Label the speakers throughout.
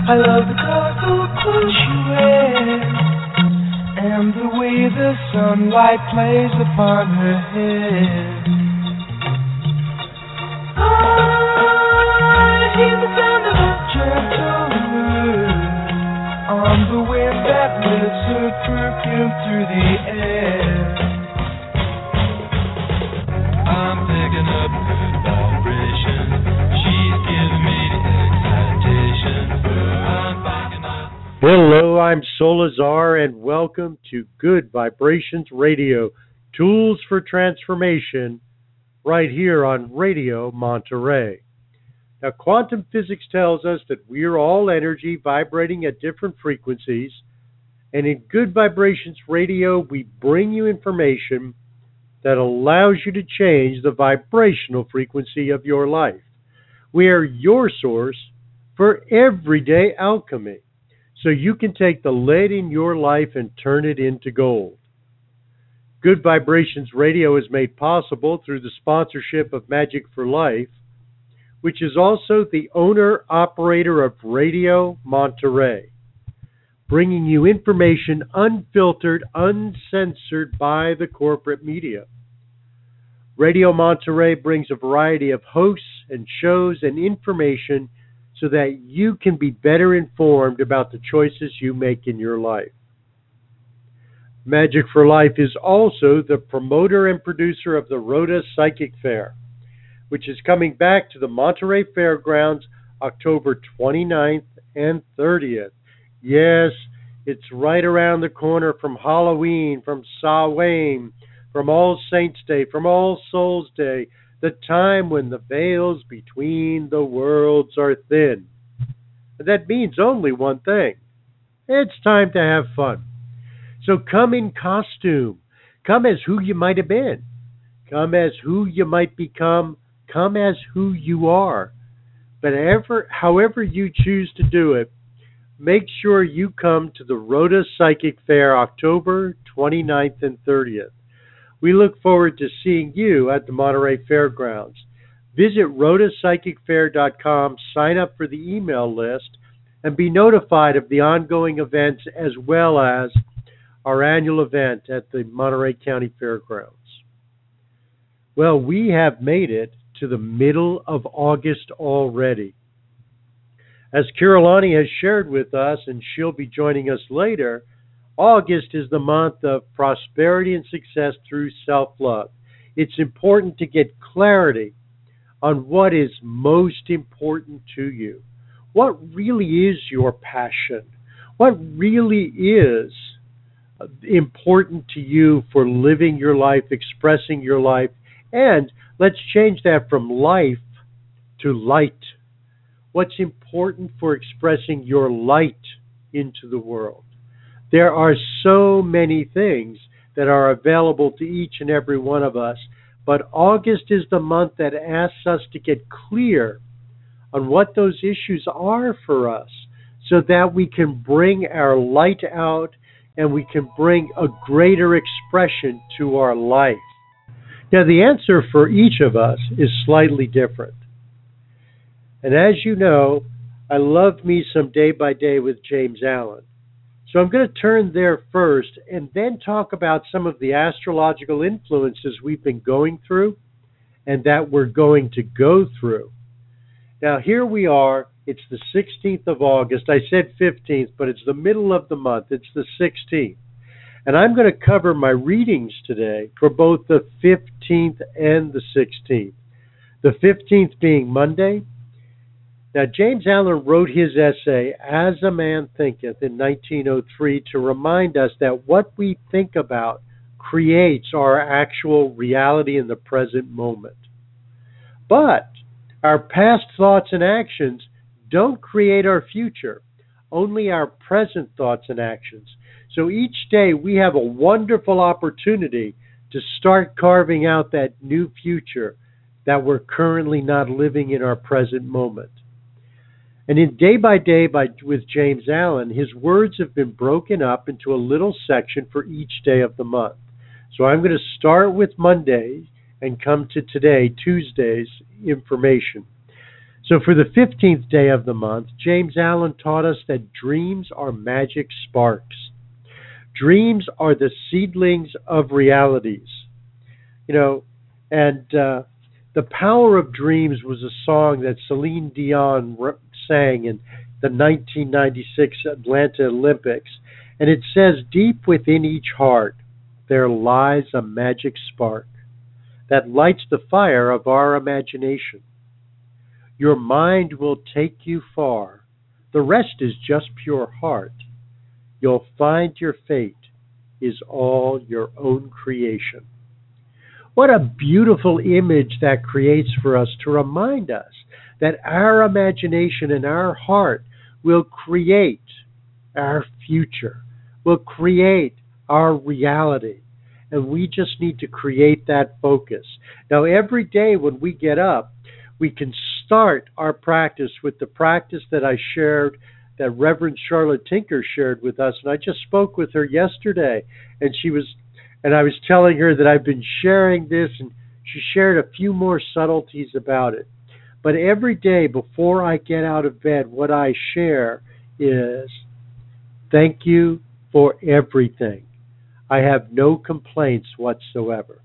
Speaker 1: I love the colorful clothes she wears and the way the sunlight plays upon her head. I hear the sound of a gentle word on the wind that lifts her perfume through the air. I'm picking up good vibration. She's giving me the excitation. I'm picking up.
Speaker 2: Hello, I'm Solazar, and welcome to Good Vibrations Radio, Tools for Transformation, right here on Radio Monterey. Now, quantum physics tells us that we're all energy vibrating at different frequencies, and in Good Vibrations Radio, we bring you information that allows you to change the vibrational frequency of your life. We are your source for everyday alchemy, so you can take the lead in your life and turn it into gold. Good Vibrations Radio is made possible through the sponsorship of Magic for Life, which is also the owner-operator of Radio Monterey, bringing you information unfiltered, uncensored by the corporate media. Radio Monterey brings a variety of hosts and shows and information so that you can be better informed about the choices you make in your life. Magic for Life is also the promoter and producer of the Rhoda Psychic Fair, which is coming back to the Monterey Fairgrounds October 29th and 30th. Yes, it's right around the corner from Halloween, from Samhain, from All Saints' Day, from All Souls' Day, the time when the veils between the worlds are thin. That means only one thing. It's time to have fun. So come in costume. Come as who you might have been. Come as who you might become. Come as who you are. But however you choose to do it, make sure you come to the Rhoda Psychic Fair October 29th and 30th. We look forward to seeing you at the Monterey Fairgrounds. Visit rhodapsychicfair.com, sign up for the email list, and be notified of the ongoing events as well as our annual event at the Monterey County Fairgrounds. Well, we have made it to the middle of August already. As Kirillani has shared with us, and she'll be joining us later, August is the month of prosperity and success through self-love. It's important to get clarity on what is most important to you. What really is your passion? What really is important to you for living your life, expressing your life? And let's change that from life to light. What's important for expressing your light into the world? There are so many things that are available to each and every one of us, but August is the month that asks us to get clear on what those issues are for us so that we can bring our light out and we can bring a greater expression to our life. Now, the answer for each of us is slightly different. And as you know, I love me some Day by Day with James Allen. So I'm going to turn there first and then talk about some of the astrological influences we've been going through and that we're going to go through. Now, here we are. It's the 16th of August. I said 15th, but it's the middle of the month. It's the 16th. And I'm going to cover my readings today for both the 15th and the 16th. The 15th being Monday. Now, James Allen wrote his essay, As a Man Thinketh, in 1903 to remind us that what we think about creates our actual reality in the present moment. But our past thoughts and actions don't create our future, only our present thoughts and actions. So each day we have a wonderful opportunity to start carving out that new future that we're currently not living in our present moment. And in Day by Day with James Allen, his words have been broken up into a little section for each day of the month. So I'm going to start with Monday and come to today, Tuesday's information. So for the 15th day of the month, James Allen taught us that dreams are magic sparks. Dreams are the seedlings of realities. You know, and The Power of Dreams was a song that Celine Dion sang in the 1996 Atlanta Olympics. And it says, deep within each heart, there lies a magic spark that lights the fire of our imagination. Your mind will take you far. The rest is just pure heart. You'll find your fate is all your own creation. What a beautiful image that creates for us to remind us that our imagination and our heart will create our future, will create our reality. And we just need to create that focus. Now, every day when we get up, we can start our practice with the practice that I shared, that Reverend Charlotte Tinker shared with us. And I just spoke with her yesterday, and I was telling her that I've been sharing this, and she shared a few more subtleties about it. But every day before I get out of bed, what I share is, thank you for everything. I have no complaints whatsoever.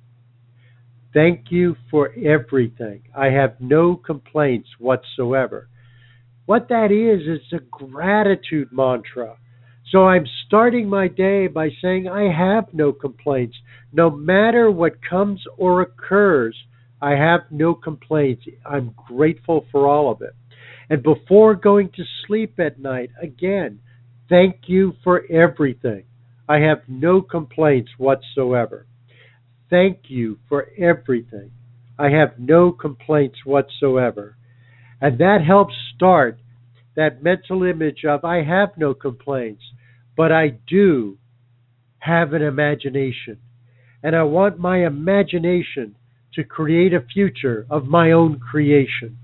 Speaker 2: Thank you for everything. I have no complaints whatsoever. What that is a gratitude mantra. So I'm starting my day by saying I have no complaints. No matter what comes or occurs, I have no complaints. I'm grateful for all of it. And before going to sleep at night, again, thank you for everything. I have no complaints whatsoever. Thank you for everything. I have no complaints whatsoever. And that helps start that mental image of I have no complaints, but I do have an imagination. And I want my imagination to create a future of my own creation.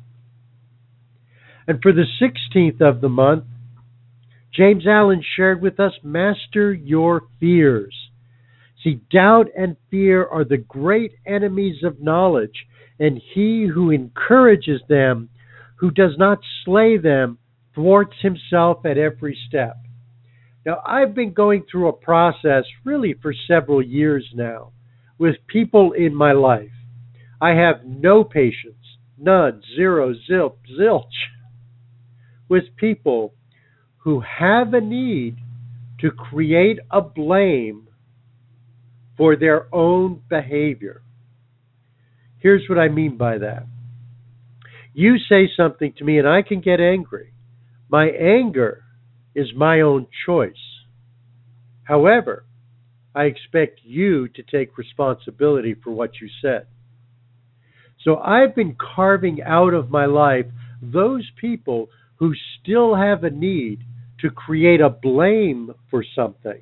Speaker 2: And for the 16th of the month, James Allen shared with us, master your fears. See, doubt and fear are the great enemies of knowledge, and he who encourages them, who does not slay them, thwarts himself at every step. Now, I've been going through a process really for several years now with people in my life. I have no patience, none, zero, zilch, with people who have a need to create a blame for their own behavior. Here's what I mean by that. You say something to me and I can get angry. My anger is my own choice. However, I expect you to take responsibility for what you said. So I've been carving out of my life those people who still have a need to create a blame for something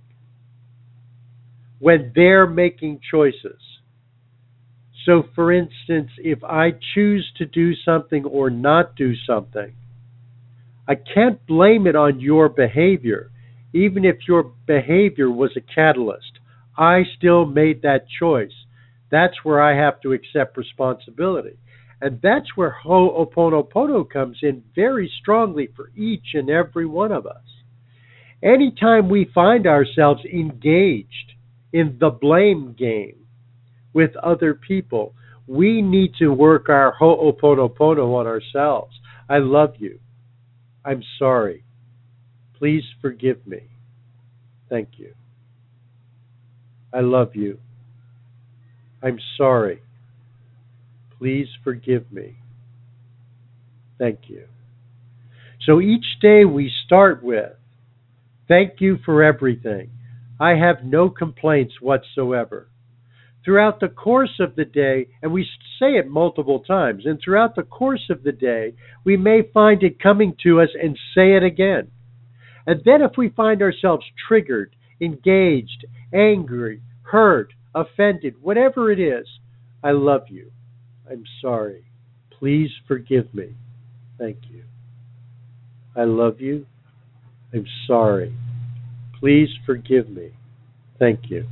Speaker 2: when they're making choices. So, for instance, if I choose to do something or not do something, I can't blame it on your behavior, even if your behavior was a catalyst. I still made that choice. That's where I have to accept responsibility. And that's where Ho'oponopono comes in very strongly for each and every one of us. Anytime we find ourselves engaged in the blame game with other people, we need to work our Ho'oponopono on ourselves. I love you. I'm sorry. Please forgive me. Thank you. I love you. I'm sorry. Please forgive me. Thank you. So each day we start with, thank you for everything. I have no complaints whatsoever. Throughout the course of the day, and we say it multiple times, and throughout the course of the day, we may find it coming to us and say it again. And then if we find ourselves triggered, engaged, angry, hurt, offended, whatever it is, I love you. I'm sorry. Please forgive me. Thank you. I love you. I'm sorry. Please forgive me. Thank you.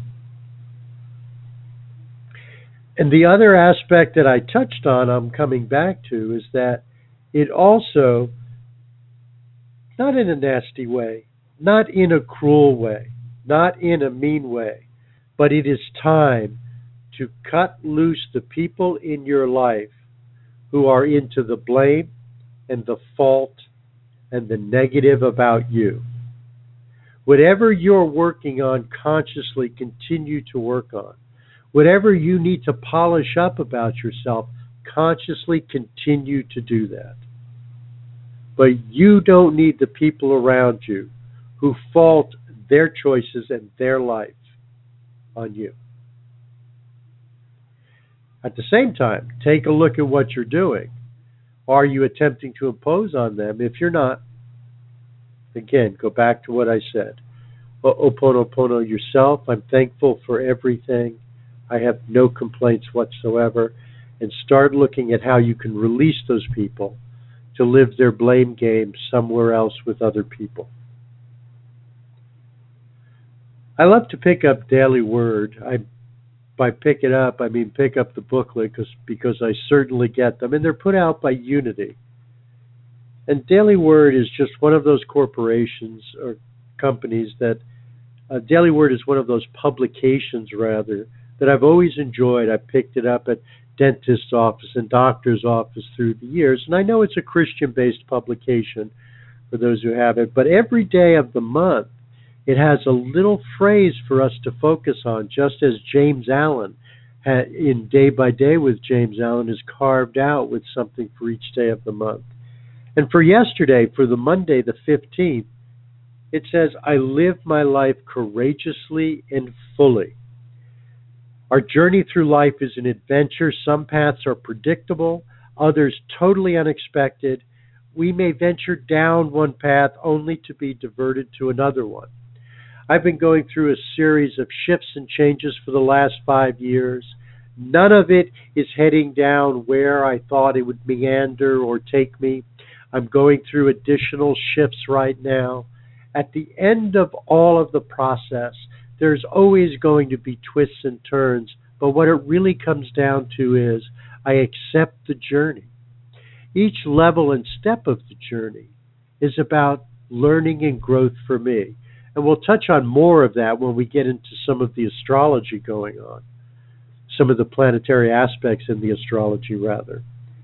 Speaker 2: And the other aspect that I touched on, I'm coming back to, is that It also, not in a nasty way, not in a cruel way, not in a mean way, but it is time to cut loose the people in your life who are into the blame and the fault and the negative about you. Whatever you're working on consciously, continue to work on. Whatever you need to polish up about yourself, consciously continue to do that. But you don't need the people around you who fault their choices and their life on you. At the same time, take a look at what you're doing. Are you attempting to impose on them? If you're not, again, go back to what I said. Ho'oponopono yourself. I'm thankful for everything. I have no complaints whatsoever. And start looking at how you can release those people to live their blame game somewhere else with other people. I love to pick up Daily Word. By pick it up, I mean pick up the booklet because I certainly get them. And they're put out by Unity. And Daily Word is just one of those corporations or companies that Daily Word is one of those publications, rather, that I've always enjoyed. I picked it up at dentist's office and doctor's office through the years, and I know it's a Christian-based publication for those who have it, but every day of the month, it has a little phrase for us to focus on, just as James Allen in Day by Day with James Allen is carved out with something for each day of the month. And for yesterday, for the Monday, the 15th, it says, I live my life courageously and fully. Our journey through life is an adventure. Some paths are predictable, others totally unexpected. We may venture down one path only to be diverted to another one. I've been going through a series of shifts and changes for the last 5 years. None of it is heading down where I thought it would meander or take me. I'm going through additional shifts right now. At the end of all of the process, there's always going to be twists and turns, but what it really comes down to is I accept the journey. Each level and step of the journey is about learning and growth for me. And we'll touch on more of that when we get into some of the astrology going on, some of the planetary aspects in the astrology, rather.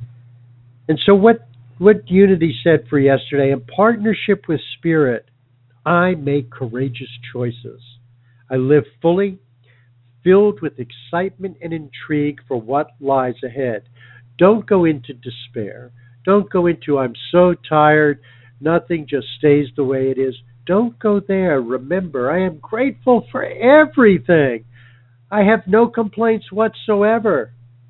Speaker 2: And so what Unity said for yesterday, in partnership with Spirit, I make courageous choices. I live fully, filled with excitement and intrigue for what lies ahead. Don't go into despair. Don't go into, I'm so tired, nothing just stays the way it is. Don't go there. Remember, I am grateful for everything. I have no complaints whatsoever.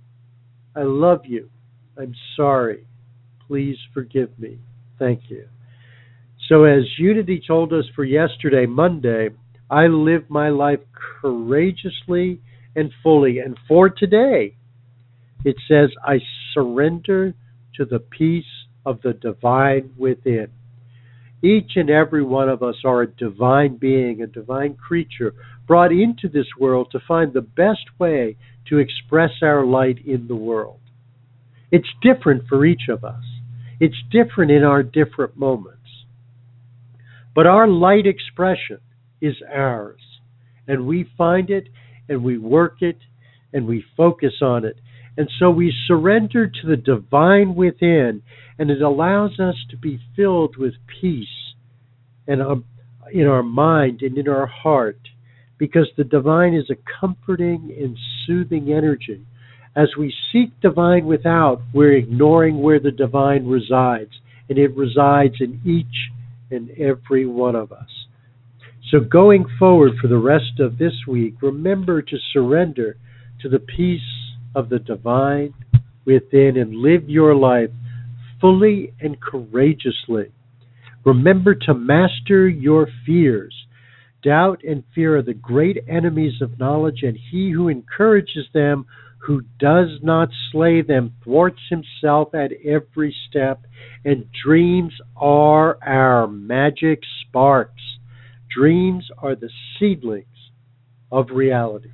Speaker 2: I love you. I'm sorry. Please forgive me. Thank you. So as Unity told us for yesterday, Monday, I live my life courageously and fully. And for today, it says, I surrender to the peace of the divine within. Each and every one of us are a divine being, a divine creature, brought into this world to find the best way to express our light in the world. It's different for each of us. It's different in our different moments. But our light expression is ours, and we find it, and we work it, and we focus on it. And so we surrender to the divine within, and it allows us to be filled with peace and in our mind and in our heart, because the divine is a comforting and soothing energy. As we seek divine without, we're ignoring where the divine resides, and it resides in each and every one of us. So going forward for the rest of this week, remember to surrender to the peace of the divine within and live your life fully and courageously. Remember to master your fears. Doubt and fear are the great enemies of knowledge, and he who encourages them, who does not slay them, thwarts himself at every step, and dreams are our magic sparks. Dreams are the seedlings of realities.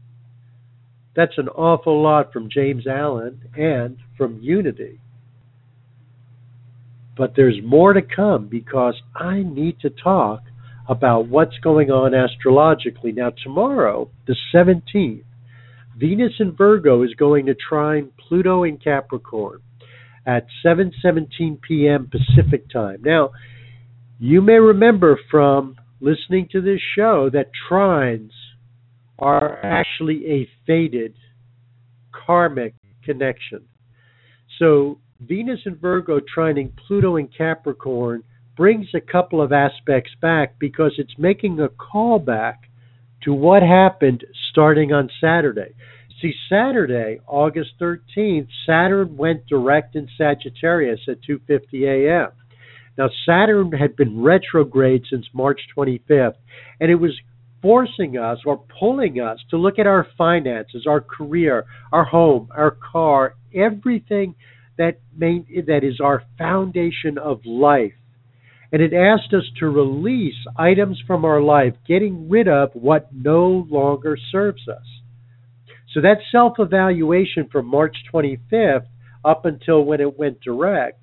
Speaker 2: That's an awful lot from James Allen and from Unity. But there's more to come because I need to talk about what's going on astrologically. Now, tomorrow, the 17th, Venus in Virgo is going to trine Pluto in Capricorn at 7:17 p.m. Pacific time. Now, you may remember from listening to this show that trines are actually a fated karmic connection. So Venus in Virgo trining Pluto in Capricorn brings a couple of aspects back because it's making a callback to what happened starting on Saturday. See, Saturday, August 13th, Saturn went direct in Sagittarius at 2:50 a.m. Now, Saturn had been retrograde since March 25th, and it was forcing us or pulling us to look at our finances, our career, our home, our car, everything that is our foundation of life. And it asked us to release items from our life, getting rid of what no longer serves us. So that self-evaluation from March 25th up until when it went direct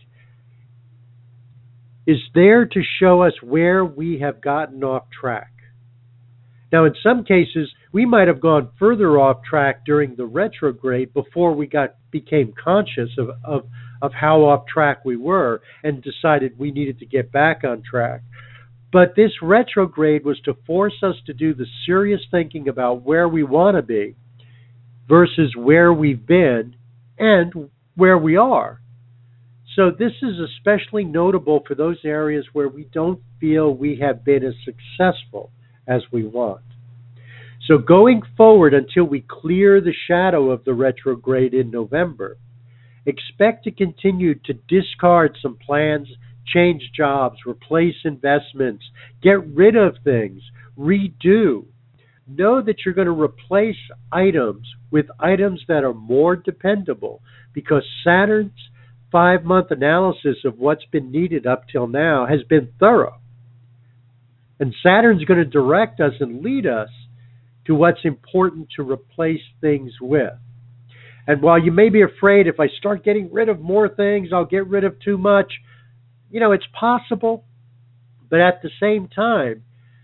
Speaker 2: is there to show us where we have gotten off track. Now, in some cases, we might have gone further off track during the retrograde before we became conscious of how off track we were and decided we needed to get back on track. But this retrograde was to force us to do the serious thinking about where we want to be versus where we've been and where we are. So this is especially notable for those areas where we don't feel we have been as successful as we want. So going forward until we clear the shadow of the retrograde in November, expect to continue to discard some plans, change jobs, replace investments, get rid of things, redo. Know that you're going to replace items with items that are more dependable because Saturn's 5-month analysis of what's been needed up till now has been thorough. And Saturn's going to direct us and lead us to what's important to replace things with. And while you may be afraid if I start getting rid of more things, I'll get rid of too much, it's possible. But at the same time,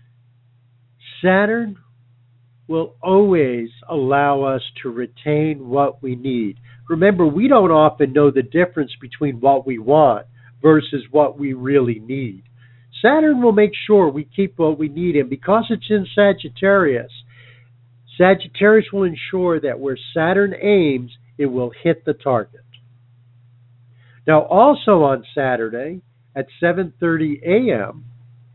Speaker 2: Saturn will always allow us to retain what we need. Remember, we don't often know the difference between what we want versus what we really need. Saturn will make sure we keep what we need, and because it's in Sagittarius, Sagittarius will ensure that where Saturn aims, it will hit the target. Now, also on Saturday at 7:30 a.m.,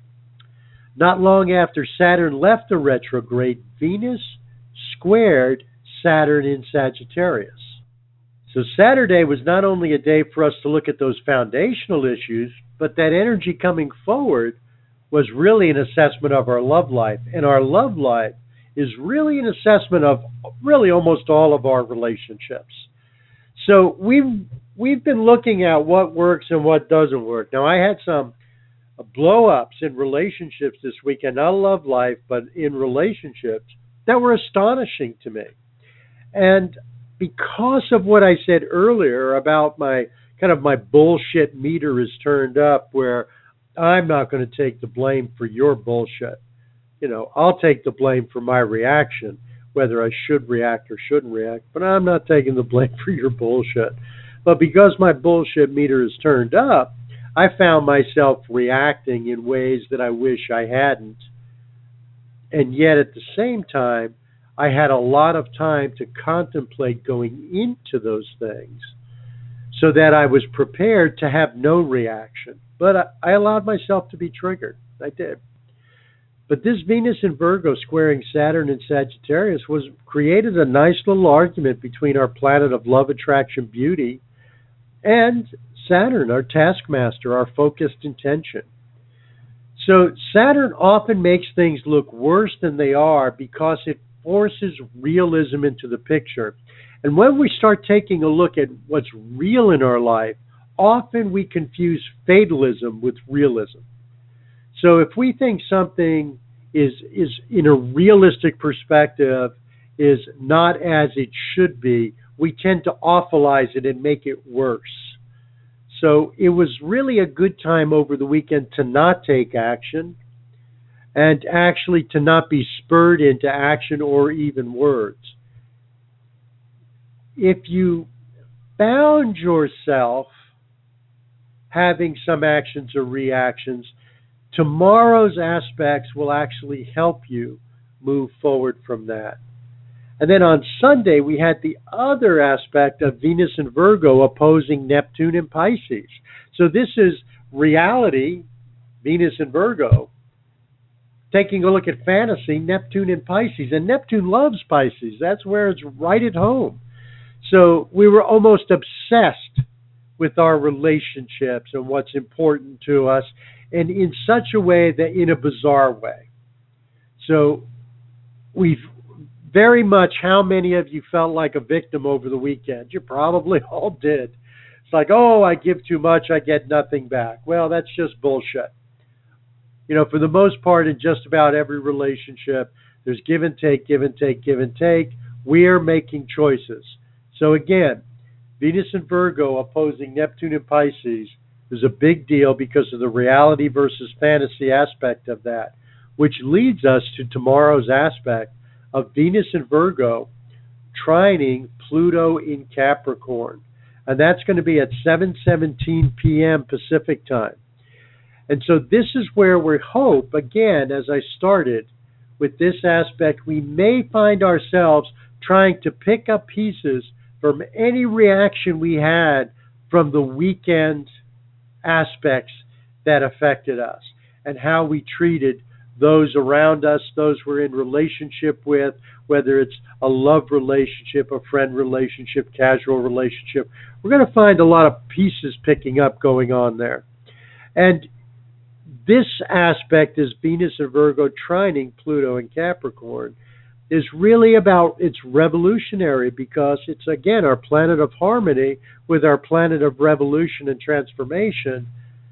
Speaker 2: not long after Saturn left the retrograde, Venus squared Saturn in Sagittarius. So Saturday was not only a day for us to look at those foundational issues, but that energy coming forward was really an assessment of our love life. And our love life is really an assessment of really almost all of our relationships. So we've been looking at what works and what doesn't work. Now, I had some blow-ups in relationships this weekend, not love life, but in relationships that were astonishing to me. And because of what I said earlier about my bullshit meter is turned up, where I'm not going to take the blame for your bullshit. I'll take the blame for my reaction, whether I should react or shouldn't react, but I'm not taking the blame for your bullshit. But because my bullshit meter is turned up, I found myself reacting in ways that I wish I hadn't. And yet at the same time, I had a lot of time to contemplate going into those things so that I was prepared to have no reaction. But I allowed myself to be triggered. I did. But this Venus in Virgo squaring Saturn in Sagittarius created a nice little argument between our planet of love, attraction, beauty, and Saturn, our taskmaster, our focused intention. So Saturn often makes things look worse than they are because it forces realism into the picture. And when we start taking a look at what's real in our life, often we confuse fatalism with realism. So if we think something is in a realistic perspective is not as it should be, we tend to awfulize it and make it worse. So it was really a good time over the weekend to not take action and actually to not be spurred into action or even words. If you found yourself having some actions or reactions, tomorrow's aspects will actually help you move forward from that. And then on Sunday, we had the other aspect of Venus and Virgo opposing Neptune and Pisces. So this is reality, Venus and Virgo, taking a look at fantasy, Neptune and Pisces. And Neptune loves Pisces. That's where it's right at home. So we were almost obsessed with our relationships and what's important to us, and in such a way that in a bizarre way. So we've very much, how many of you felt like a victim over the weekend? You probably all did. It's like, oh, I give too much, I get nothing back. Well, that's just bullshit. For the most part, in just about every relationship, there's give and take, give and take, give and take. We're making choices. So again, Venus and Virgo opposing Neptune and Pisces is a big deal because of the reality versus fantasy aspect of that, which leads us to tomorrow's aspect of Venus and Virgo trining Pluto in Capricorn. And that's going to be at 7:17 p.m. Pacific time. And so this is where we hope, again, as I started with this aspect, we may find ourselves trying to pick up pieces from any reaction we had from the weekend aspects that affected us and how we treated those around us, those we're in relationship with, whether it's a love relationship, a friend relationship, casual relationship. We're going to find a lot of pieces picking up going on there. And this aspect is Venus and Virgo trining Pluto and Capricorn is really about, it's revolutionary because it's, again, our planet of harmony with our planet of revolution and transformation,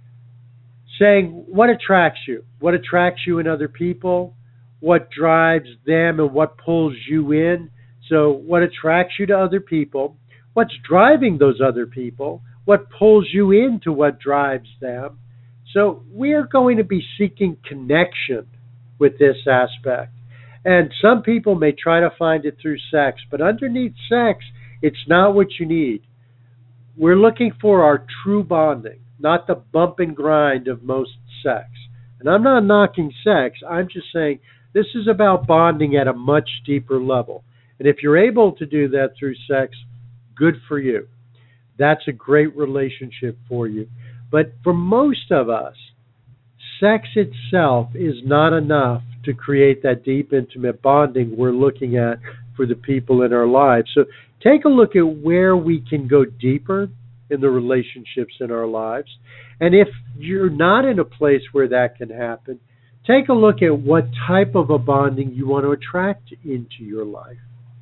Speaker 2: saying what attracts you? What attracts you in other people? What drives them and what pulls you in? So what attracts you to other people? What's driving those other people? What pulls you into what drives them? So we're going to be seeking connection with this aspect. And some people may try to find it through sex, but underneath sex, it's not what you need. We're looking for our true bonding, not the bump and grind of most sex. And I'm not knocking sex. I'm just saying this is about bonding at a much deeper level. And if you're able to do that through sex, good for you. That's a great relationship for you. But for most of us, sex itself is not enough to create that deep, intimate bonding we're looking at for the people in our lives. So take a look at where we can go deeper in the relationships in our lives. And if you're not in a place where that can happen, take a look at what type of a bonding you want to attract into your life.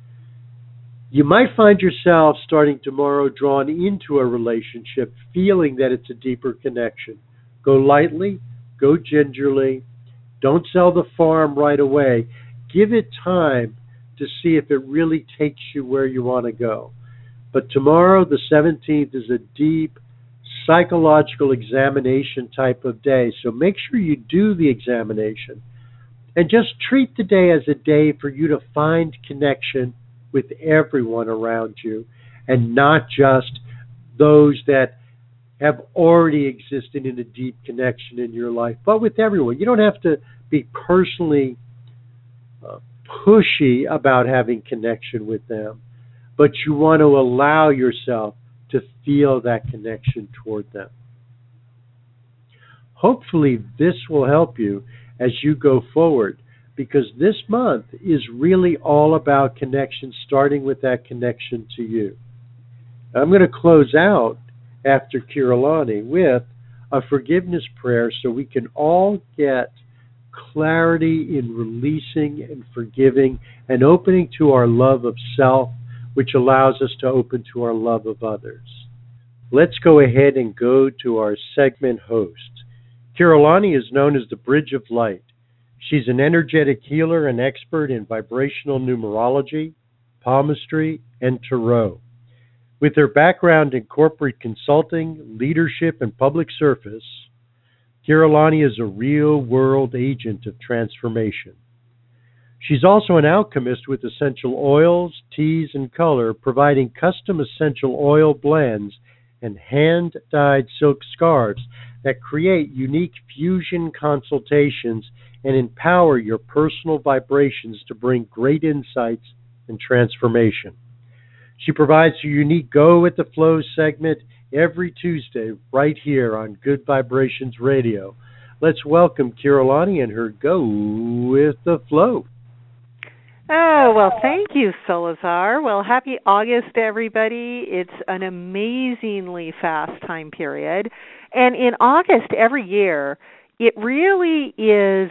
Speaker 2: You might find yourself starting tomorrow drawn into a relationship, feeling that it's a deeper connection. Go lightly, go gingerly. Don't sell the farm right away. Give it time to see if it really takes you where you want to go. But tomorrow, the 17th, is a deep psychological examination type of day. So make sure you do the examination. And just treat the day as a day for you to find connection with everyone around you and not just those that have already existed in a deep connection in your life, but with everyone. You don't have to be personally pushy about having connection with them, but you want to allow yourself to feel that connection toward them. Hopefully this will help you as you go forward, because this month is really all about connection, starting with that connection to you. I'm going to close out after Kirillani with a forgiveness prayer so we can all get clarity in releasing and forgiving and opening to our love of self, which allows us to open to our love of others. Let's go ahead and go to our segment host. Kirillani is known as the Bridge of Light. She's an energetic healer and expert in vibrational numerology, palmistry, and tarot. With her background in corporate consulting, leadership, and public service, Kirillani is a real-world agent of transformation. She's also an alchemist with essential oils, teas, and color, providing custom essential oil blends and hand-dyed silk scarves that create unique fusion consultations and empower your personal vibrations to bring great insights and transformation. She provides a unique Go with the Flow segment every Tuesday right here on Good Vibrations Radio. Let's welcome Kirillani and her Go with the Flow.
Speaker 3: Oh, well, thank you, Solazar. Well, happy August, everybody. It's an amazingly fast time period. And in August every year, it really is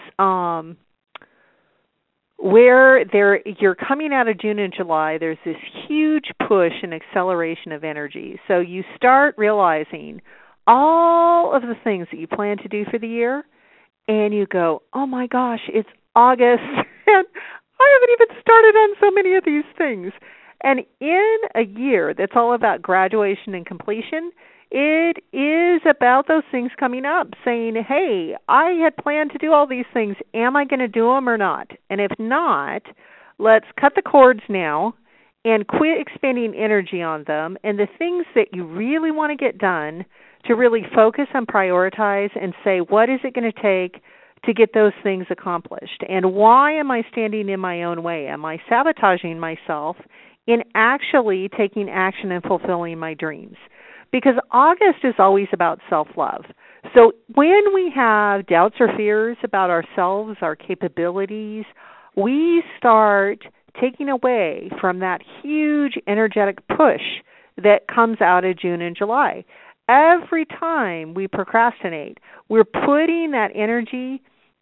Speaker 3: where you're coming out of June and July, there's this huge push and acceleration of energy. So you start realizing all of the things that you plan to do for the year, and you go, oh my gosh, it's August, and I haven't even started on so many of these things. And in a year that's all about graduation and completion, it is about those things coming up, saying, hey, I had planned to do all these things. Am I going to do them or not? And if not, let's cut the cords now and quit expending energy on them. And the things that you really want to get done, to really focus and prioritize and say, what is it going to take to get those things accomplished? And why am I standing in my own way? Am I sabotaging myself in actually taking action and fulfilling my dreams? Because August is always about self-love. So when we have doubts or fears about ourselves, our capabilities, we start taking away from that huge energetic push that comes out of June and July. Every time we procrastinate, we're putting that energy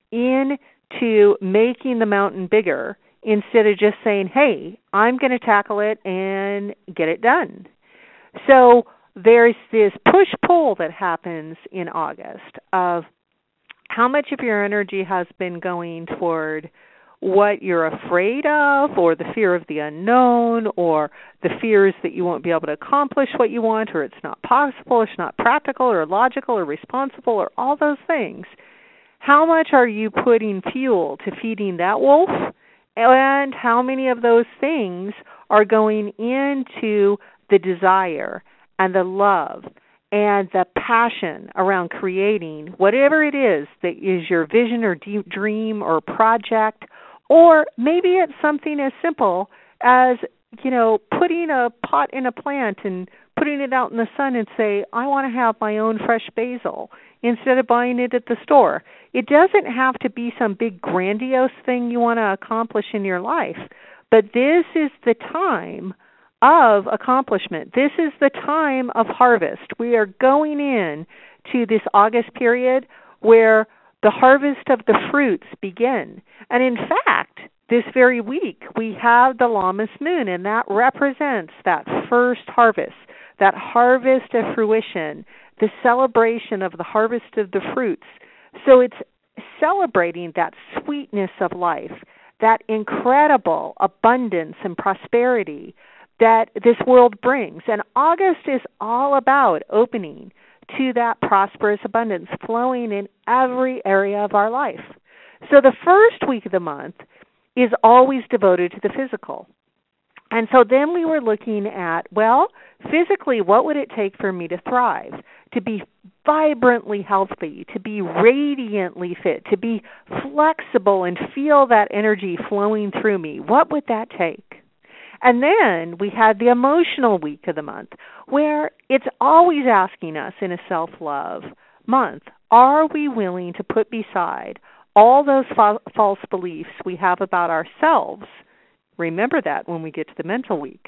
Speaker 3: into making the mountain bigger instead of just saying, hey, I'm going to tackle it and get it done. So there's this push-pull that happens in August of how much of your energy has been going toward what you're afraid of, or the fear of the unknown, or the fears that you won't be able to accomplish what you want, or it's not possible, it's not practical, or logical, or responsible, or all those things. How much are you putting fuel to feeding that wolf? And how many of those things are going into the desire and the love and the passion around creating whatever it is that is your vision or dream or project? Or maybe it's something as simple as, putting a pot in a plant and putting it out in the sun and say, I want to have my own fresh basil instead of buying it at the store. It doesn't have to be some big grandiose thing you want to accomplish in your life, but this is the time of accomplishment. This is the time of harvest. We are going in to this August period where the harvest of the fruits begin. And in fact, this very week, we have the Lammas moon, and that represents that first harvest, that harvest of fruition, the celebration of the harvest of the fruits. So it's celebrating that sweetness of life, that incredible abundance and prosperity that this world brings. And August is all about opening to that prosperous abundance flowing in every area of our life. So the first week of the month is always devoted to the physical. And so then we were looking at, physically, what would it take for me to thrive, to be vibrantly healthy, to be radiantly fit, to be flexible and feel that energy flowing through me? What would that take? And then we had the emotional week of the month, where it's always asking us in a self-love month, are we willing to put beside all those false beliefs we have about ourselves? Remember that when we get to the mental week.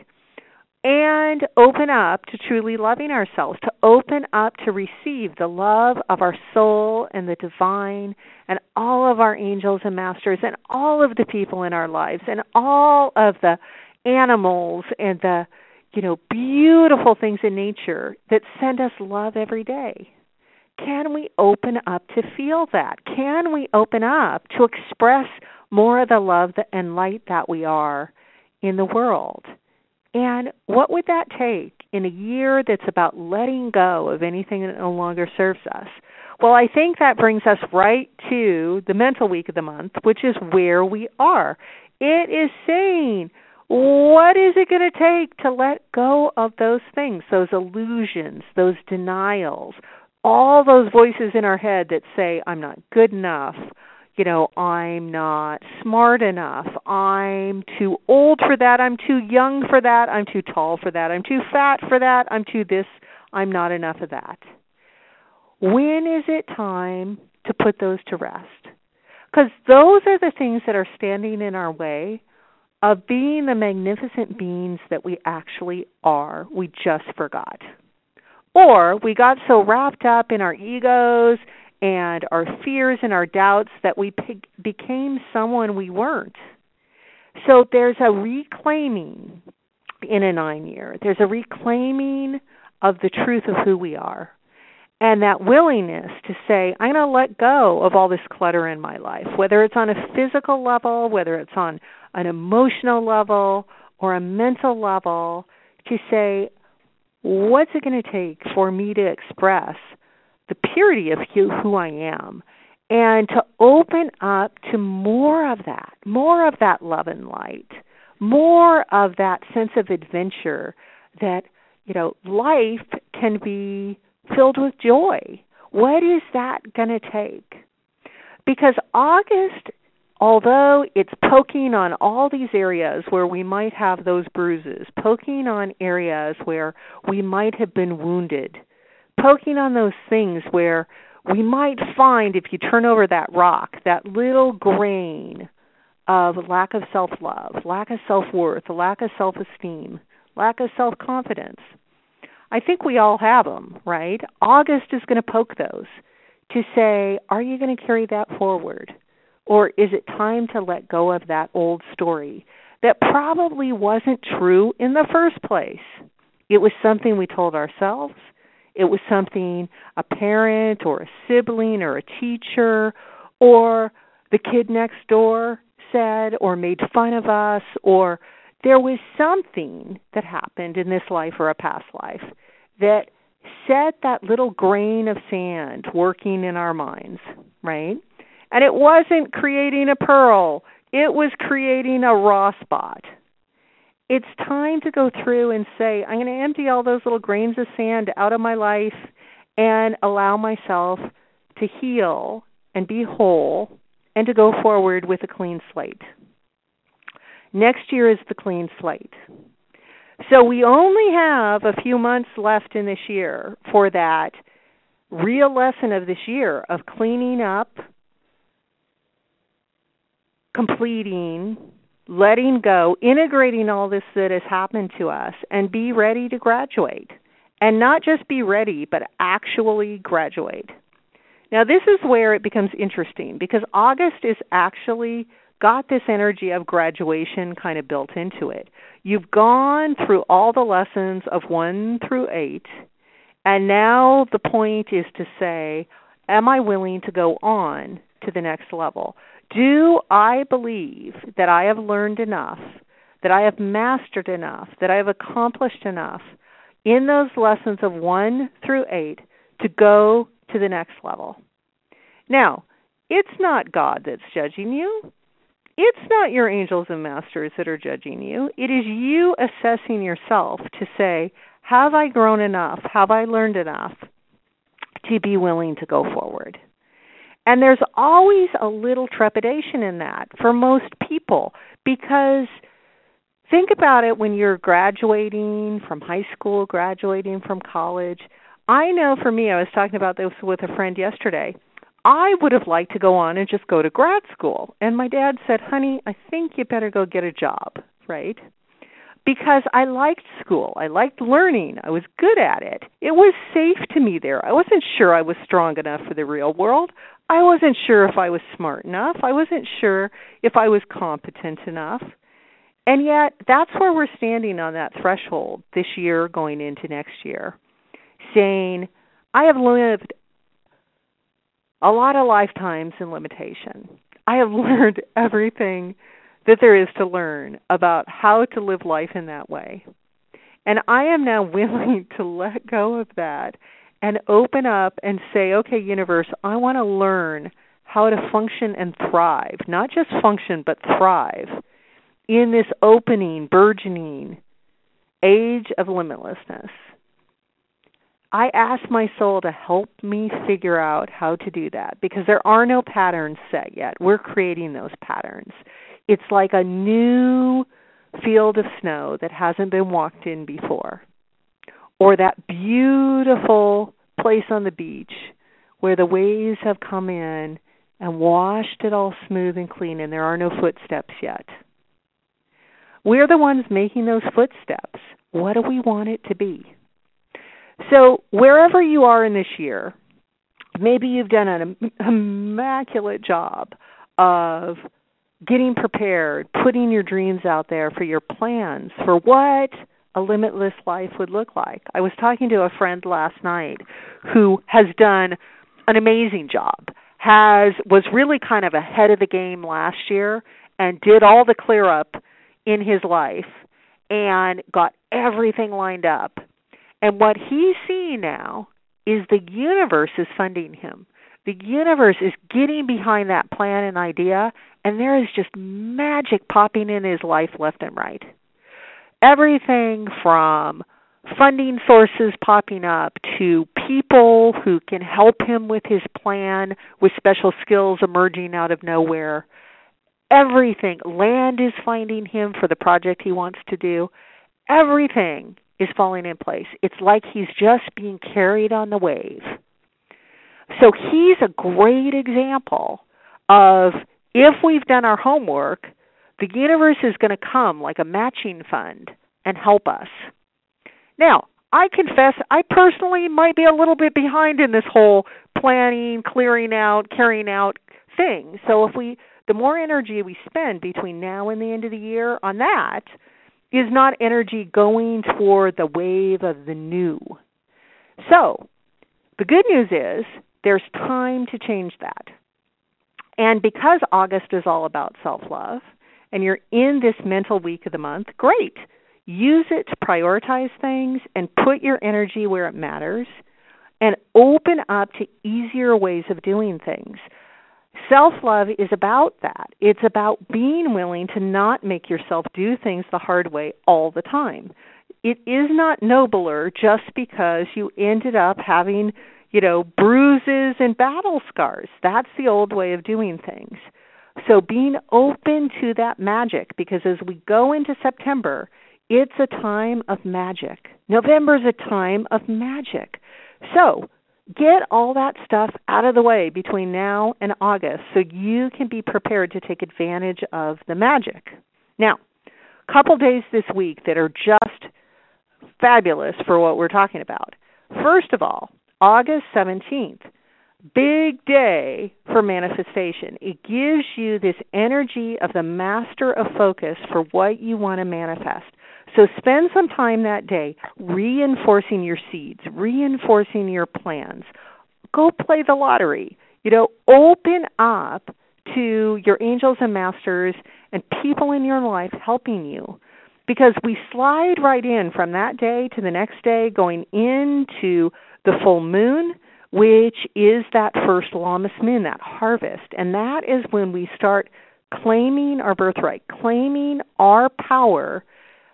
Speaker 3: And open up to truly loving ourselves, to open up to receive the love of our soul and the divine and all of our angels and masters and all of the people in our lives and all of the animals and the, beautiful things in nature that send us love every day. Can we open up to feel that? Can we open up to express more of the love and light that we are in the world? And what would that take in a year that's about letting go of anything that no longer serves us? Well, I think that brings us right to the mental week of the month, which is where we are. It is saying, what is it going to take to let go of those things, those illusions, those denials, all those voices in our head that say, I'm not good enough, I'm not smart enough, I'm too old for that, I'm too young for that, I'm too tall for that, I'm too fat for that, I'm too this, I'm not enough of that. When is it time to put those to rest? Because those are the things that are standing in our way of being the magnificent beings that we actually are. We just forgot. Or we got so wrapped up in our egos and our fears and our doubts that we became someone we weren't. So there's a reclaiming in a 9-year. There's a reclaiming of the truth of who we are. And that willingness to say, I'm going to let go of all this clutter in my life, whether it's on a physical level, whether it's on an emotional level or a mental level, to say, what's it going to take for me to express the purity of who I am, and to open up to more of that love and light, more of that sense of adventure that, life can be filled with joy. What is that going to take? Because August, although it's poking on all these areas where we might have those bruises, poking on areas where we might have been wounded, poking on those things where we might find, if you turn over that rock, that little grain of lack of self-love, lack of self-worth, lack of self-esteem, lack of self-confidence. I think we all have them, right? August is going to poke those to say, are you going to carry that forward? Or is it time to let go of that old story that probably wasn't true in the first place? It was something we told ourselves. It was something a parent or a sibling or a teacher or the kid next door said or made fun of us, or there was something that happened in this life or a past life that set that little grain of sand working in our minds, right? And it wasn't creating a pearl. It was creating a raw spot. It's time to go through and say, I'm going to empty all those little grains of sand out of my life and allow myself to heal and be whole and to go forward with a clean slate. Next year is the clean slate. So we only have a few months left in this year for that real lesson of this year of cleaning up, completing, letting go, integrating all this that has happened to us, and be ready to graduate. And not just be ready, but actually graduate. Now this is where it becomes interesting, because August is actually got this energy of graduation kind of built into it. You've gone through all the lessons of 1 through 8, and now the point is to say, am I willing to go on to the next level? Do I believe that I have learned enough, that I have mastered enough, that I have accomplished enough in those lessons of 1 through 8 to go to the next level? Now, it's not God that's judging you. It's not your angels and masters that are judging you. It is you assessing yourself to say, have I grown enough? Have I learned enough to be willing to go forward? And there's always a little trepidation in that for most people, because think about it when you're graduating from high school, graduating from college. I know for me, I was talking about this with a friend yesterday, I would have liked to go on and just go to grad school. And my dad said, honey, I think you better go get a job, right? Because I liked school. I liked learning. I was good at it. It was safe to me there. I wasn't sure I was strong enough for the real world. I wasn't sure if I was smart enough. I wasn't sure if I was competent enough. And yet, that's where we're standing on that threshold this year going into next year, saying, I have lived a lot of lifetimes in limitation. I have learned everything that there is to learn about how to live life in that way. And I am now willing to let go of that and open up and say, okay, universe, I want to learn how to function and thrive, not just function, but thrive in this opening, burgeoning age of limitlessness. I ask my soul to help me figure out how to do that because there are no patterns set yet. We're creating those patterns. It's like a new field of snow that hasn't been walked in before, or that beautiful place on the beach where the waves have come in and washed it all smooth and clean and there are no footsteps yet. We're the ones making those footsteps. What do we want it to be? So wherever you are in this year, maybe you've done an immaculate job of getting prepared, putting your dreams out there for your plans, for what a limitless life would look like. I was talking to a friend last night who has done an amazing job, was really kind of ahead of the game last year and did all the clear up in his life and got everything lined up. And what he's seeing now is the universe is funding him. The universe is getting behind that plan and idea, and there is just magic popping in his life left and right. Everything from funding sources popping up to people who can help him with his plan with special skills emerging out of nowhere. Everything. Land is finding him for the project he wants to do. Everything is falling in place. It's like he's just being carried on the wave. So he's a great example of if we've done our homework, the universe is going to come like a matching fund and help us. Now, I confess I personally might be a little bit behind in this whole planning, clearing out, carrying out thing. So the more energy we spend between now and the end of the year on that is not energy going toward the wave of the new. So the good news is there's time to change that. And because August is all about self-love and you're in this mental week of the month, great. Use it to prioritize things and put your energy where it matters and open up to easier ways of doing things. Self-love is about that. It's about being willing to not make yourself do things the hard way all the time. It is not nobler just because you ended up having, bruises and battle scars. That's the old way of doing things. So being open to that magic, because as we go into September, it's a time of magic. November is a time of magic. So get all that stuff out of the way between now and August so you can be prepared to take advantage of the magic. Now, a couple days this week that are just fabulous for what we're talking about. First of all, August 17th, big day for manifestation. It gives you this energy of the master of focus for what you want to manifest. So spend some time that day reinforcing your seeds, reinforcing your plans. Go play the lottery. Open up to your angels and masters and people in your life helping you. Because we slide right in from that day to the next day, going into the full moon, which is that first Lammas moon, that harvest. And that is when we start claiming our birthright, claiming our power,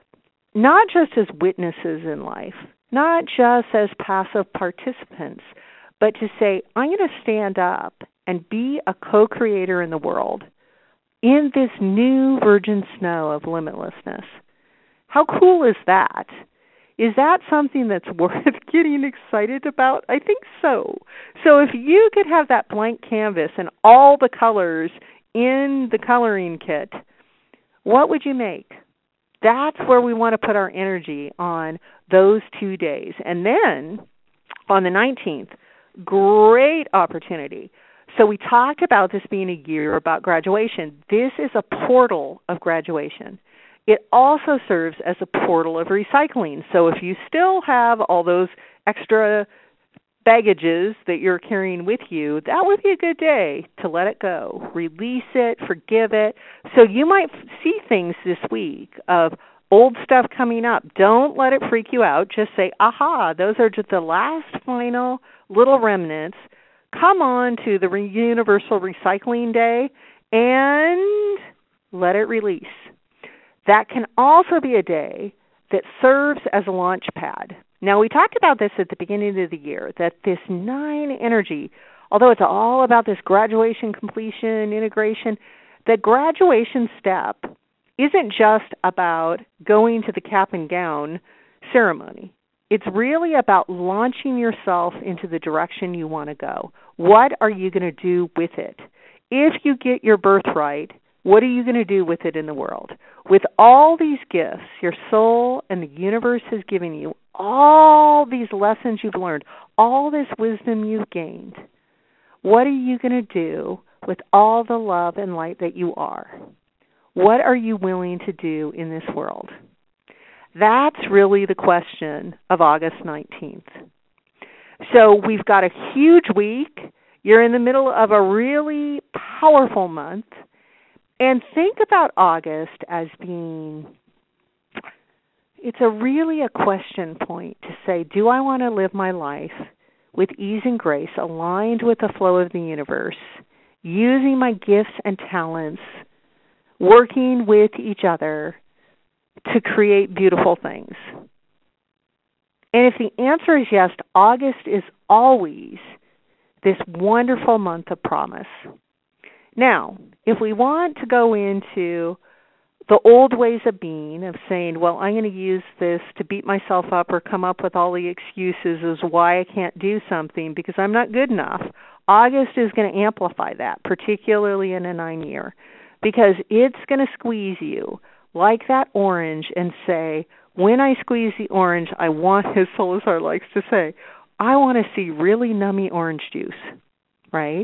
Speaker 3: not just as witnesses in life, not just as passive participants, but to say, I'm going to stand up and be a co-creator in the world in this new virgin snow of limitlessness. How cool is that? Is that something that's worth getting excited about? I think so. So if you could have that blank canvas and all the colors in the coloring kit, what would you make? That's where we want to put our energy on those 2 days. And then on the 19th, great opportunity. So we talked about this being a year about graduation. This is a portal of graduation. It also serves as a portal of recycling. So if you still have all those extra baggages that you're carrying with you, that would be a good day to let it go. Release it, forgive it. So you might see things this week of, old stuff coming up. Don't let it freak you out. Just say, aha, those are just the last final little remnants. Come on to the Universal Recycling Day and let it release. That can also be a day that serves as a launch pad. Now, we talked about this at the beginning of the year, that this 9 energy, although it's all about this graduation, completion, integration, the graduation step isn't just about going to the cap and gown ceremony. It's really about launching yourself into the direction you want to go. What are you going to do with it? If you get your birthright, what are you going to do with it in the world? With all these gifts your soul and the universe has given you, all these lessons you've learned, all this wisdom you've gained, what are you going to do with all the love and light that you are? What are you willing to do in this world? That's really the question of August 19th. So we've got a huge week. You're in the middle of a really powerful month. And think about August as being, it's really a question point to say, do I want to live my life with ease and grace, aligned with the flow of the universe, using my gifts and talents, working with each other to create beautiful things? And if the answer is yes, August is always this wonderful month of promise. Now, if we want to go into the old ways of being, of saying, well, I'm going to use this to beat myself up or come up with all the excuses as why I can't do something because I'm not good enough, August is going to amplify that, particularly in a 9-year, because it's going to squeeze you like that orange and say, when I squeeze the orange, I want, as Salazar likes to say, I want to see really nummy orange juice, right?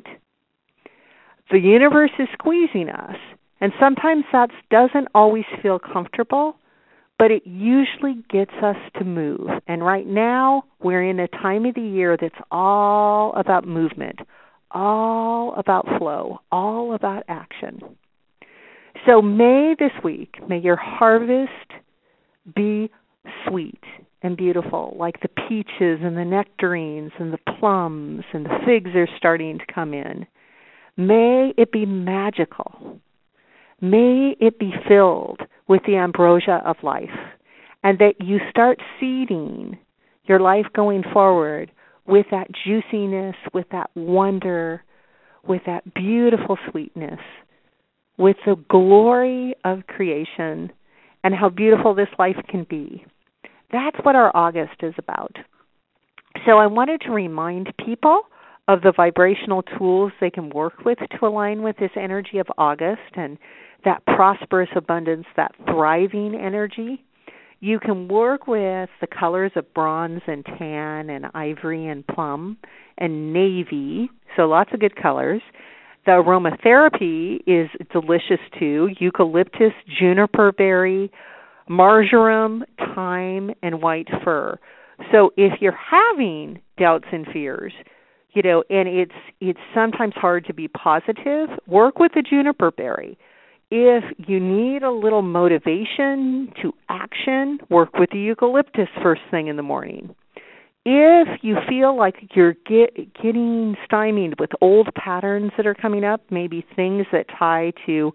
Speaker 3: The universe is squeezing us, and sometimes that doesn't always feel comfortable, but it usually gets us to move. And right now, we're in a time of the year that's all about movement, all about flow, all about action. So this week, may your harvest be sweet and beautiful, like the peaches and the nectarines and the plums and the figs are starting to come in. May it be magical. May it be filled with the ambrosia of life, and that you start seeding your life going forward with that juiciness, with that wonder, with that beautiful sweetness, with the glory of creation and how beautiful this life can be. That's what our August is about. So I wanted to remind people of the vibrational tools they can work with to align with this energy of August and that prosperous abundance, that thriving energy. You can work with the colors of bronze and tan and ivory and plum and navy, so lots of good colors. The aromatherapy is delicious too: eucalyptus, juniper berry, marjoram, thyme, and white fir. So if you're having doubts and fears, and it's sometimes hard to be positive, work with the juniper berry. If you need a little motivation to action, work with the eucalyptus first thing in the morning. If you feel like you're getting stymied with old patterns that are coming up, maybe things that tie to,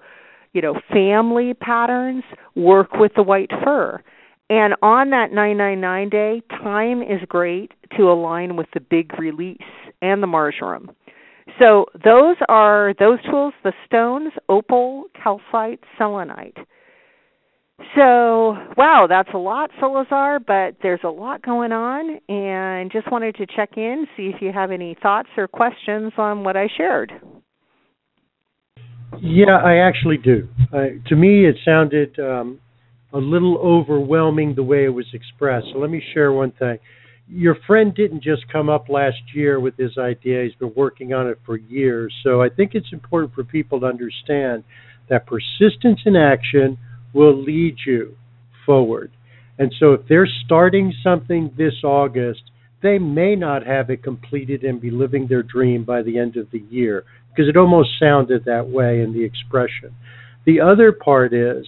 Speaker 3: family patterns, work with the white fir. And on that 999 day, time is great to align with the big release and the marjoram. So those are those tools, the stones: opal, calcite, selenite. So, wow, that's a lot, Salazar, but there's a lot going on, and just wanted to check in, see if you have any thoughts or questions on what I shared.
Speaker 2: Yeah, I actually do. To me, it sounded a little overwhelming the way it was expressed. So let me share one thing. Your friend didn't just come up last year with this idea. He's been working on it for years. So I think it's important for people to understand that persistence in action will lead you forward. And so if they're starting something this August, they may not have it completed and be living their dream by the end of the year, because it almost sounded that way in the expression. The other part is,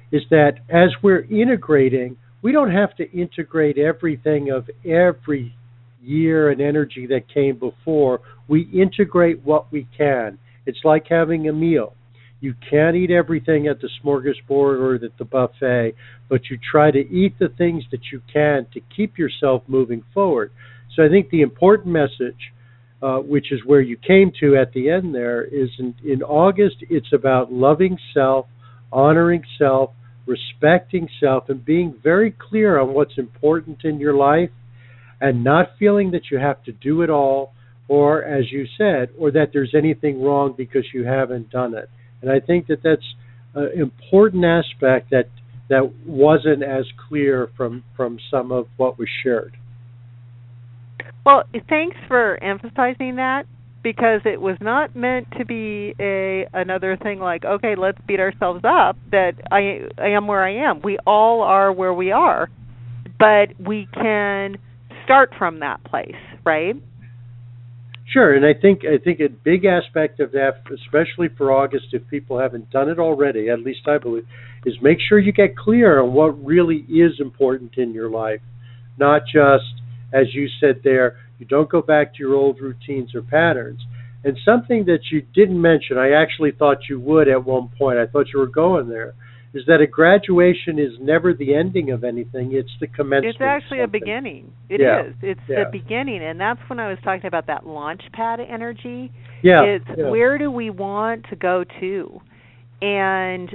Speaker 2: is that as we're integrating, we don't have to integrate everything of every year and energy that came before. We integrate what we can. It's like having a meal. You can't eat everything at the smorgasbord or at the buffet, but you try to eat the things that you can to keep yourself moving forward. So I think the important message, which is where you came to at the end there, is in August, it's about loving self, honoring self, respecting self, and being very clear on what's important in your life and not feeling that you have to do it all, or, as you said, or that there's anything wrong because you haven't done it. And I think that that's an important aspect that wasn't as clear from some of what was shared.
Speaker 3: Well, thanks for emphasizing that, because it was not meant to be another thing like, okay, let's beat ourselves up that I am where I am. We all are where we are, but we can start from that place, right?
Speaker 2: Sure, and I think a big aspect of that, especially for August, if people haven't done it already, at least I believe, is make sure you get clear on what really is important in your life, not just, as you said there, you don't go back to your old routines or patterns. And something that you didn't mention, I actually thought you would at one point, I thought you were going there, is that a graduation is never the ending of anything, it's the commencement.
Speaker 3: It's actually a beginning. It is. It's the beginning, and that's when I was talking about that launch pad energy. It's where do we want to go to? And,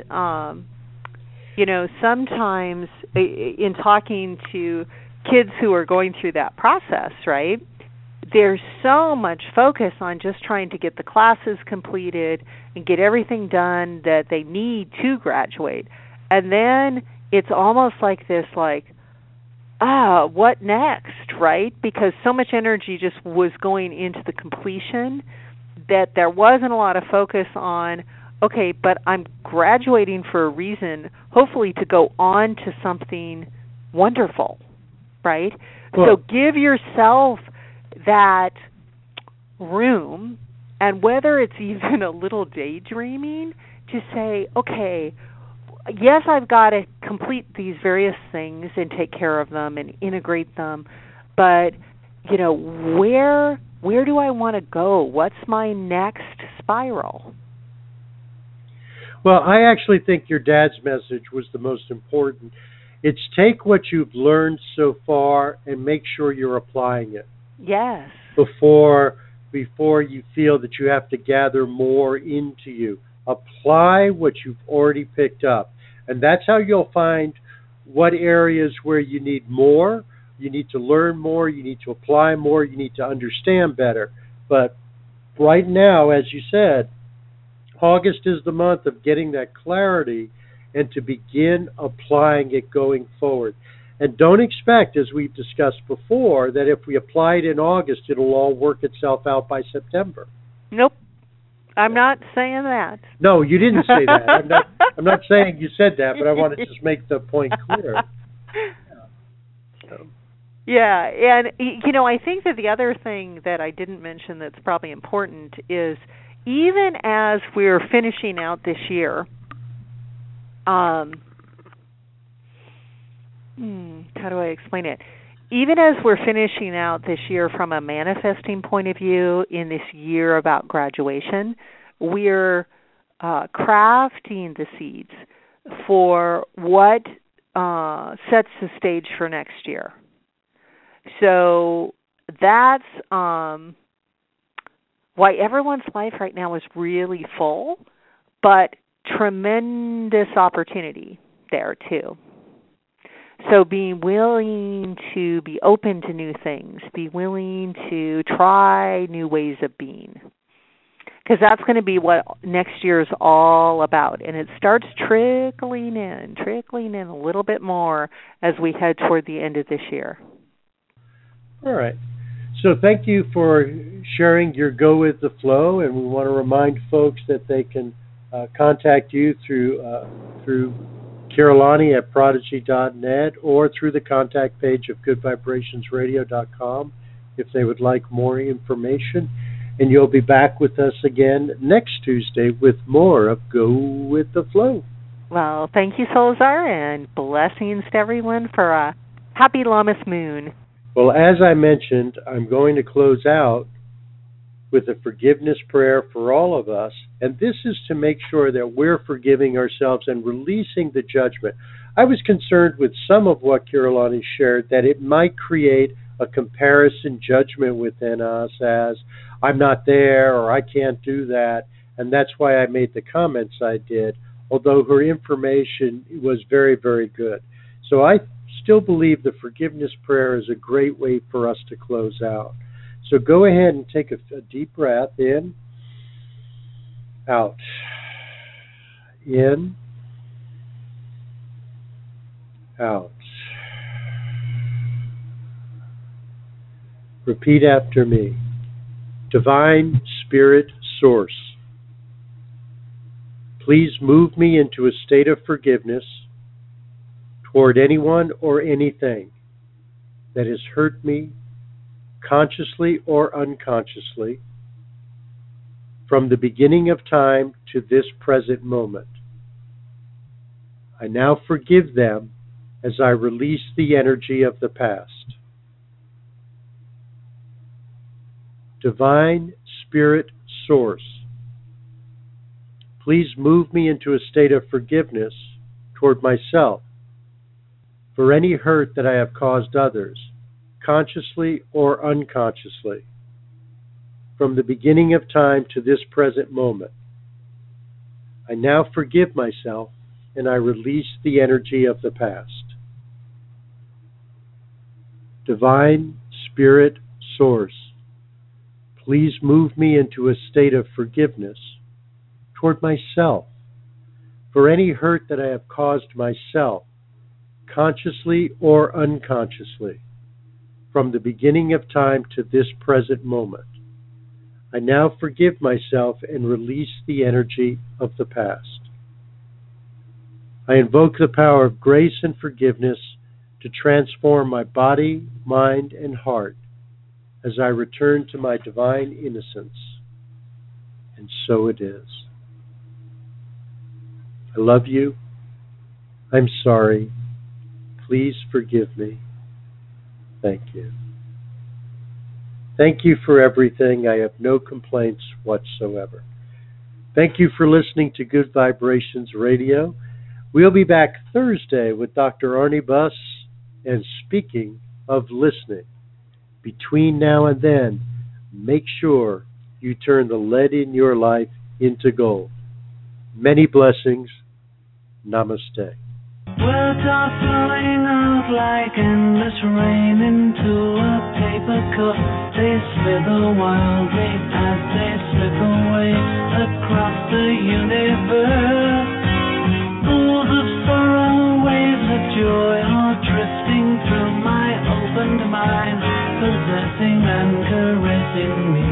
Speaker 3: sometimes in talking to kids who are going through that process, right, there's so much focus on just trying to get the classes completed and get everything done that they need to graduate. And then it's almost like this, what next, right? Because so much energy just was going into the completion that there wasn't a lot of focus on, okay, but I'm graduating for a reason, hopefully to go on to something wonderful, right? Well, so give yourself that room, and whether it's even a little daydreaming, to say, okay, yes, I've got to complete these various things and take care of them and integrate them, but where do I want to go? What's my next spiral?
Speaker 2: Well, I actually think your dad's message was the most important. It's take what you've learned so far and make sure you're applying it.
Speaker 3: Yes.
Speaker 2: Before you feel that you have to gather more into you. Apply what you've already picked up. And that's how you'll find what areas where you need more, you need to learn more, you need to apply more, you need to understand better. But right now, as you said, August is the month of getting that clarity and to begin applying it going forward. And don't expect, as we've discussed before, that if we apply it in August, it'll all work itself out by September.
Speaker 3: Nope. I'm not saying that.
Speaker 2: No, you didn't say that. I'm not saying you said that, but I want to just make the point clear.
Speaker 3: Yeah, and I think that the other thing that I didn't mention that's probably important is even as we're finishing out this year, how do I explain it? Even as we're finishing out this year from a manifesting point of view in this year about graduation, we're crafting the seeds for what sets the stage for next year. So that's why everyone's life right now is really full, but tremendous opportunity there too. So being willing to be open to new things, be willing to try new ways of being, because that's going to be what next year is all about. And it starts trickling in a little bit more as we head toward the end of this year.
Speaker 2: All right. So thank you for sharing your Go With The Flow, and we want to remind folks that they can contact you through Kirillani at Prodigy.net or through the contact page of GoodVibrationsRadio.com if they would like more information. And you'll be back with us again next Tuesday with more of Go With The Flow.
Speaker 3: Well, thank you, Solazar, and blessings to everyone for a happy Lammas moon.
Speaker 2: Well, as I mentioned, I'm going to close out with a forgiveness prayer for all of us, and this is to make sure that we're forgiving ourselves and releasing the judgment. I was concerned with some of what Kirillani shared that it might create a comparison judgment within us as I'm not there or I can't do that, and that's why I made the comments I did, although her information was very, very good. So I still believe the forgiveness prayer is a great way for us to close out. So go ahead and take a deep breath in, out, in, out. Repeat after me. Divine Spirit Source, please move me into a state of forgiveness toward anyone or anything that has hurt me, consciously or unconsciously, from the beginning of time to this present moment. I now forgive them as I release the energy of the past. Divine Spirit Source, please move me into a state of forgiveness toward myself for any hurt that I have caused others, consciously or unconsciously, from the beginning of time to this present moment. I now forgive myself and I release the energy of the past. Divine Spirit Source, please move me into a state of forgiveness toward myself for any hurt that I have caused myself, consciously or unconsciously, from the beginning of time to this present moment. I now forgive myself and release the energy of the past. I invoke the power of grace and forgiveness to transform my body, mind, and heart as I return to my divine innocence. And so it is. I love you. I'm sorry. Please forgive me. Thank you. Thank you for everything. I have no complaints whatsoever. Thank you for listening to Good Vibrations Radio. We'll be back Thursday with Dr. Arnie Buss. And speaking of listening, between now and then, make sure you turn the lead in your life into gold. Many blessings. Namaste.
Speaker 1: Words are flowing out like endless rain into a paper cup. They slither wildly as they slip away across the universe. Pools of sorrow, waves of joy are drifting through my opened mind, possessing and caressing me.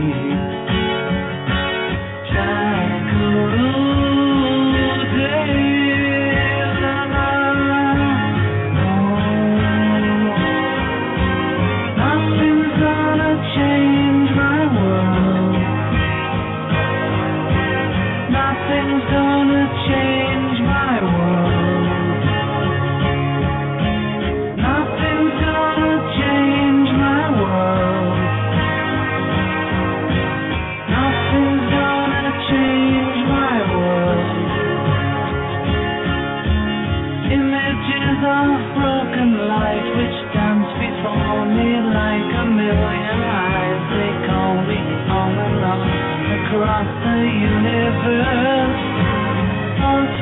Speaker 1: Across the universe,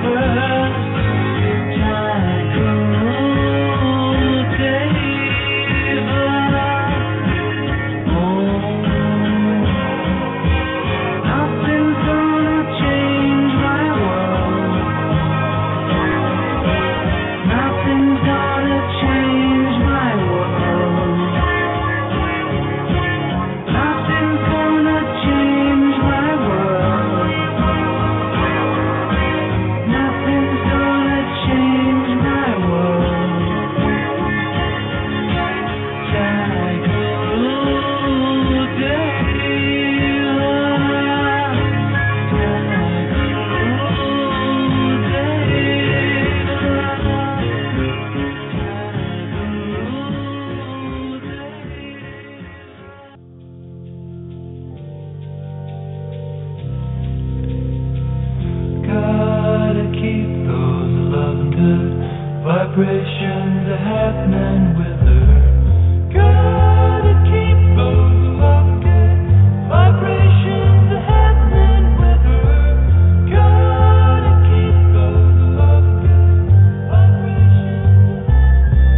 Speaker 1: Vibrations are happening with her. Gotta keep those love good. Vibrations are happening with her. Gotta keep those love good. Vibrations are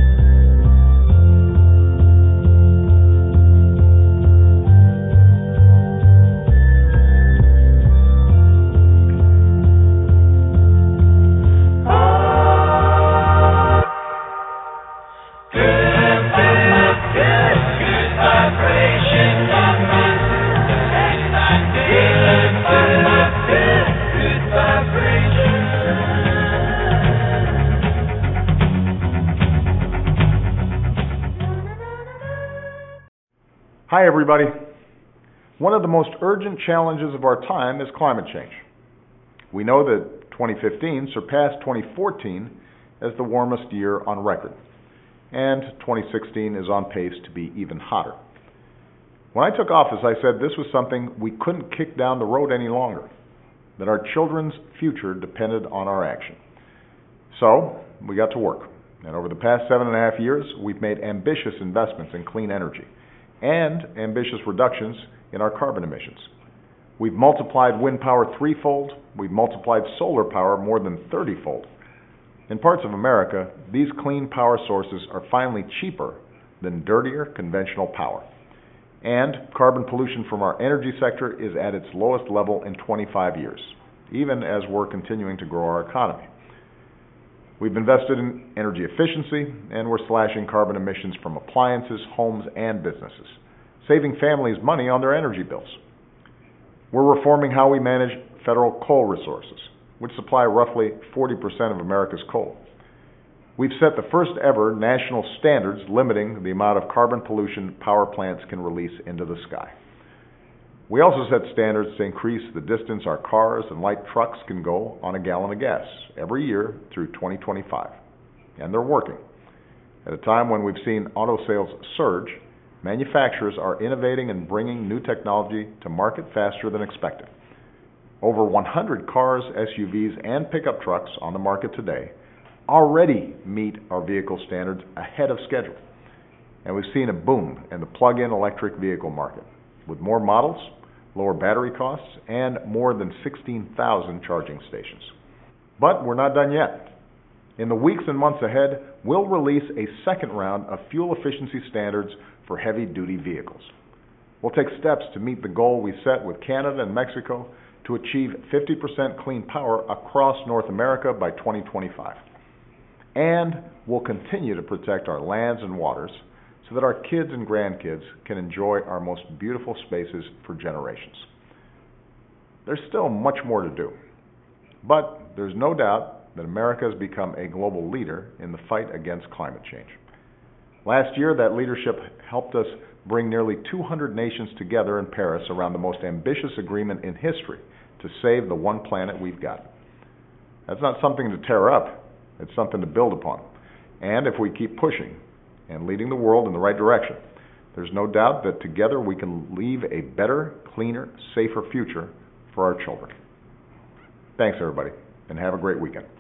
Speaker 4: Hi, everybody. One of the most urgent challenges of our time is climate change. We know that 2015 surpassed 2014 as the warmest year on record, and 2016 is on pace to be even hotter. When I took office, I said this was something we couldn't kick down the road any longer, that our children's future depended on our action. So, we got to work, and over the past 7.5 years, we've made ambitious investments in clean energy and ambitious reductions in our carbon emissions. We've multiplied wind power threefold, we've multiplied solar power more than 30-fold. In parts of America, these clean power sources are finally cheaper than dirtier conventional power. And carbon pollution from our energy sector is at its lowest level in 25 years, even as we're continuing to grow our economy. We've invested in energy efficiency, and we're slashing carbon emissions from appliances, homes, and businesses, saving families money on their energy bills. We're reforming how we manage federal coal resources, which supply roughly 40% of America's coal. We've set the first ever national standards limiting the amount of carbon pollution power plants can release into the sky. We also set standards to increase the distance our cars and light trucks can go on a gallon of gas every year through 2025. And they're working. At a time when we've seen auto sales surge, manufacturers are innovating and bringing new technology to market faster than expected. Over 100 cars, SUVs, and pickup trucks on the market today already meet our vehicle standards ahead of schedule. And we've seen a boom in the plug-in electric vehicle market, with more models, lower battery costs, and more than 16,000 charging stations. But we're not done yet. In the weeks and months ahead, we'll release a second round of fuel efficiency standards for heavy-duty vehicles. We'll take steps to meet the goal we set with Canada and Mexico to achieve 50% clean power across North America by 2025. And we'll continue to protect our lands and waters so that our kids and grandkids can enjoy our most beautiful spaces for generations. There's still much more to do, but there's no doubt that America has become a global leader in the fight against climate change. Last year, that leadership helped us bring nearly 200 nations together in Paris around the most ambitious agreement in history to save the one planet we've got. That's not something to tear up, it's something to build upon. And if we keep pushing and leading the world in the right direction, there's no doubt that together we can leave a better, cleaner, safer future for our children. Thanks, everybody, and have a great weekend.